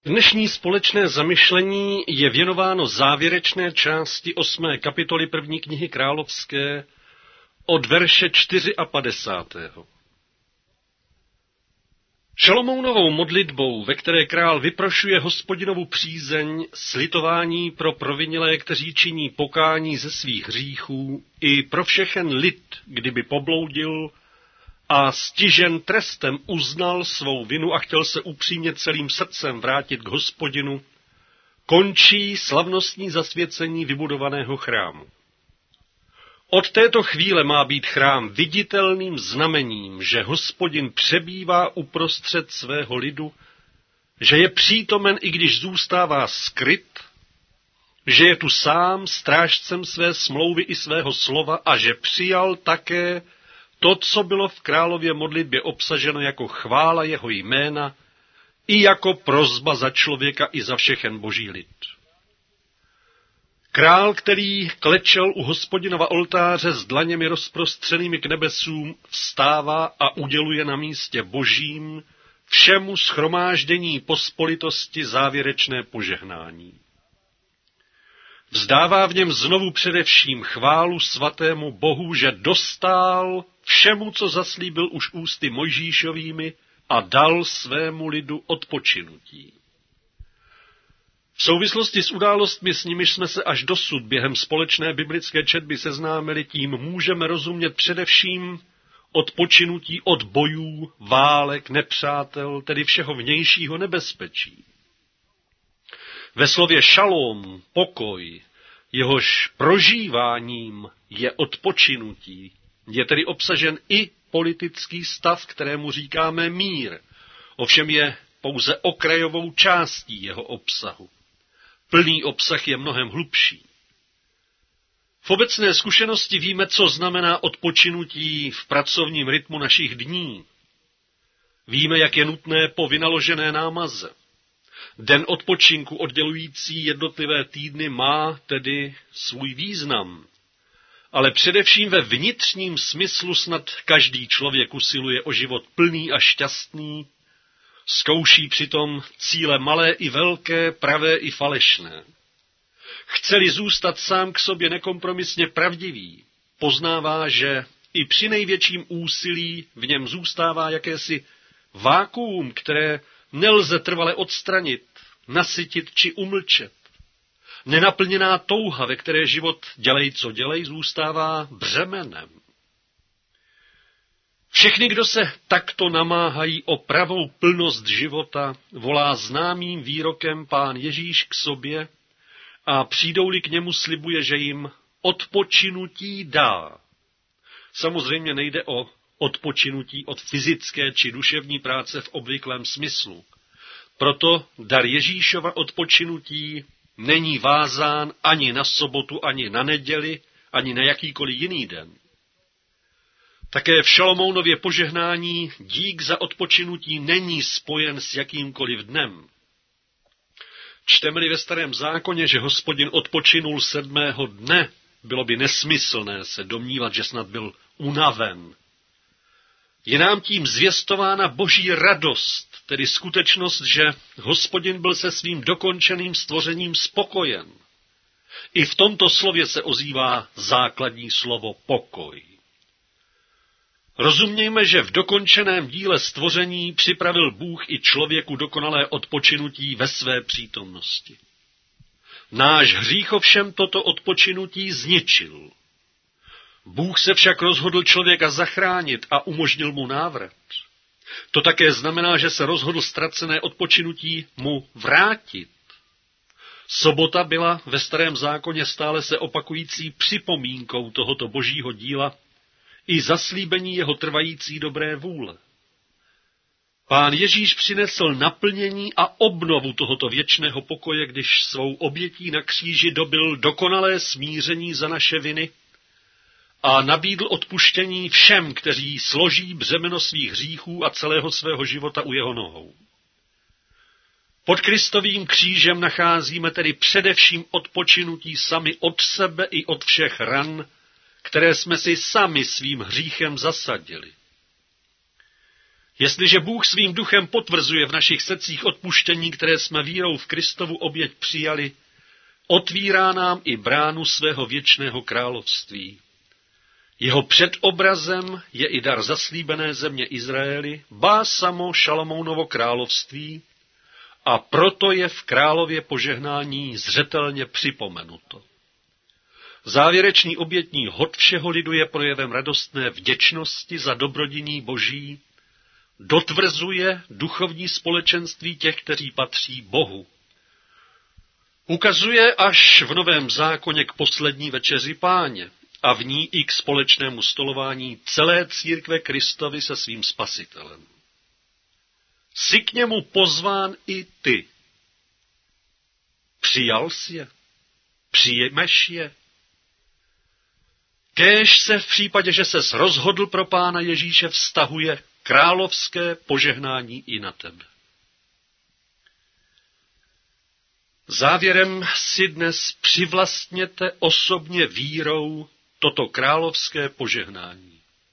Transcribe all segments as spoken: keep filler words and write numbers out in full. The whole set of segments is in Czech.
Dnešní společné zamyšlení je věnováno závěrečné části osmé kapitoly první knihy Královské od verše padesátého čtyřiého. Šalomounovou modlitbou, ve které král vyprošuje Hospodinovu přízeň, slitování pro provinilé, kteří činí pokání ze svých hříchů, i pro všechen lid, kdyby pobloudil a stižen trestem uznal svou vinu a chtěl se upřímně celým srdcem vrátit k Hospodinu, končí slavnostní zasvěcení vybudovaného chrámu. Od této chvíle má být chrám viditelným znamením, že Hospodin přebývá uprostřed svého lidu, že je přítomen, i když zůstává skryt, že je tu sám strážcem své smlouvy i svého slova a že přijal také to, co bylo v králově modlitbě obsaženo jako chvála jeho jména i jako prosba za člověka i za všechen boží lid. Král, který klečel u Hospodinova oltáře s dlaněmi rozprostřenými k nebesům, vstává a uděluje na místě božím všemu shromáždění pospolitosti závěrečné požehnání. Vzdává v něm znovu především chválu svatému Bohu, že dostál všemu, co zaslíbil už ústy Mojžíšovými a dal svému lidu odpočinutí. V souvislosti s událostmi, s nimiž jsme se až dosud během společné biblické četby seznámili, tím můžeme rozumět především odpočinutí od bojů, válek, nepřátel, tedy všeho vnějšího nebezpečí. Ve slově šalom, pokoj, jehož prožíváním je odpočinutí, je tedy obsažen i politický stav, kterému říkáme mír, ovšem je pouze okrajovou částí jeho obsahu. Plný obsah je mnohem hlubší. V obecné zkušenosti víme, co znamená odpočinutí v pracovním rytmu našich dní. Víme, jak je nutné po vynaložené námaze. Den odpočinku oddělující jednotlivé týdny má tedy svůj význam, ale především ve vnitřním smyslu snad každý člověk usiluje o život plný a šťastný, zkouší přitom cíle malé i velké, pravé i falešné. Chce-li zůstat sám k sobě nekompromisně pravdivý, poznává, že i při největším úsilí v něm zůstává jakési vákuum, které nelze trvale odstranit, nasytit či umlčet. Nenaplněná touha, ve které život dělej, co dělej, zůstává břemenem. Všechny, kdo se takto namáhají o pravou plnost života, volá známým výrokem Pán Ježíš k sobě a přijdou-li k němu, slibuje, že jim odpočinutí dá. Samozřejmě nejde o odpočinutí od fyzické či duševní práce v obvyklém smyslu. Proto dar Ježíšova odpočinutí není vázán ani na sobotu, ani na neděli, ani na jakýkoliv jiný den. Také v Šalomounově požehnání dík za odpočinutí není spojen s jakýmkoliv dnem. Čteme-li ve Starém zákoně, že Hospodin odpočinul sedmého dne, bylo by nesmyslné se domnívat, že snad byl unaven. Je nám tím zvěstována boží radost, tedy skutečnost, že Hospodin byl se svým dokončeným stvořením spokojen. I v tomto slově se ozývá základní slovo pokoj. Rozumějme, že v dokončeném díle stvoření připravil Bůh i člověku dokonalé odpočinutí ve své přítomnosti. Náš hřích ovšem toto odpočinutí zničil. Bůh se však rozhodl člověka zachránit a umožnil mu návrat. To také znamená, že se rozhodl ztracené odpočinutí mu vrátit. Sobota byla ve Starém zákoně stále se opakující připomínkou tohoto božího díla i zaslíbení jeho trvající dobré vůle. Pán Ježíš přinesl naplnění a obnovu tohoto věčného pokoje, když svou obětí na kříži dobyl dokonalé smíření za naše viny a nabídl odpuštění všem, kteří složí břemeno svých hříchů a celého svého života u jeho nohou. Pod Kristovým křížem nacházíme tedy především odpočinutí sami od sebe i od všech ran, které jsme si sami svým hříchem zasadili. Jestliže Bůh svým duchem potvrzuje v našich srdcích odpuštění, které jsme vírou v Kristovu oběť přijali, otvírá nám i bránu svého věčného království. Jeho předobrazem je i dar zaslíbené země Izraeli, ba samo Šalamounovo království, a proto je v králově požehnání zřetelně připomenuto. Závěrečný obětní hod všeho lidu je projevem radostné vděčnosti za dobrodiní Boží, dotvrzuje duchovní společenství těch, kteří patří Bohu. Ukazuje až v Novém zákoně k poslední večeři Páně a v ní i k společnému stolování celé církve Kristovy se svým Spasitelem. Jsi k němu pozván i ty. Přijal jsi je? Přijmeš je? Kéž se v případě, že ses rozhodl pro Pána Ježíše, vztahuje královské požehnání i na tebe. Závěrem si dnes přivlastněte osobně vírou toto královské požehnání.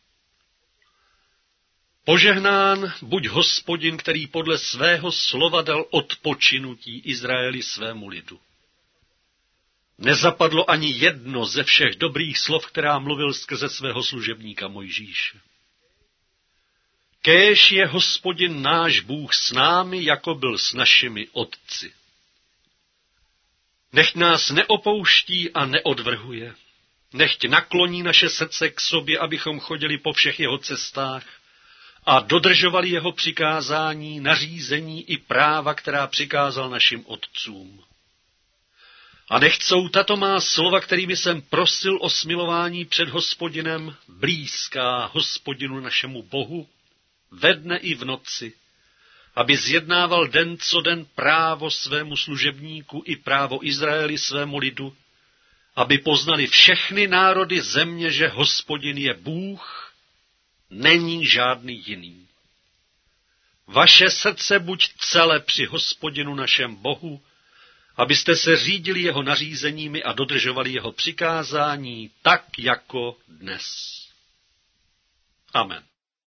Požehnán buď Hospodin, který podle svého slova dal odpočinutí Izraeli svému lidu. Nezapadlo ani jedno ze všech dobrých slov, která mluvil skrze svého služebníka Mojžíše. Kéž je Hospodin náš Bůh s námi, jako byl s našimi otci. Nechť nás neopouští a neodvrhuje. Nechť nakloní naše srdce k sobě, abychom chodili po všech jeho cestách a dodržovali jeho přikázání, nařízení i práva, která přikázal našim otcům. A nechť jsou tato má slova, kterými jsem prosil o smilování před Hospodinem, blízká Hospodinu našemu Bohu, ve dne i v noci, aby zjednával den co den právo svému služebníku i právo Izraeli svému lidu, aby poznali všechny národy země, že Hospodin je Bůh, není žádný jiný. Vaše srdce buď celé při Hospodinu našem Bohu, abyste se řídili jeho nařízeními a dodržovali jeho přikázání tak jako dnes. Amen.